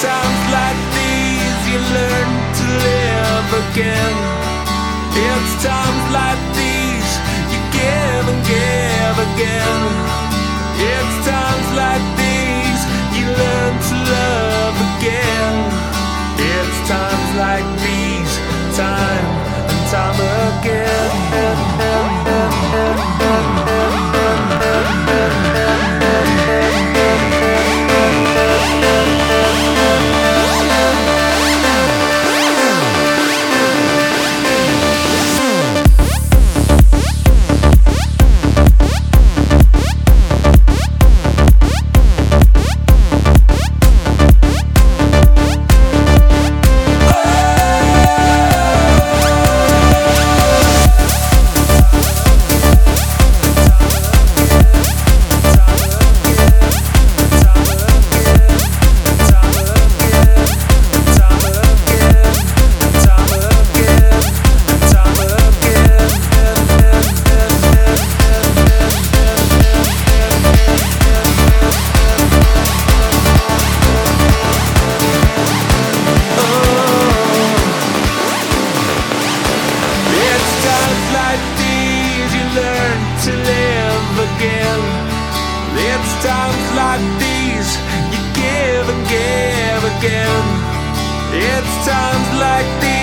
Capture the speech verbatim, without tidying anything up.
times like these you learn to live again. It's times like these you give and give again. It's times like these you learn to love again. It's times like these, time and time again. To live again. It's times like these you give and give again. It's times like these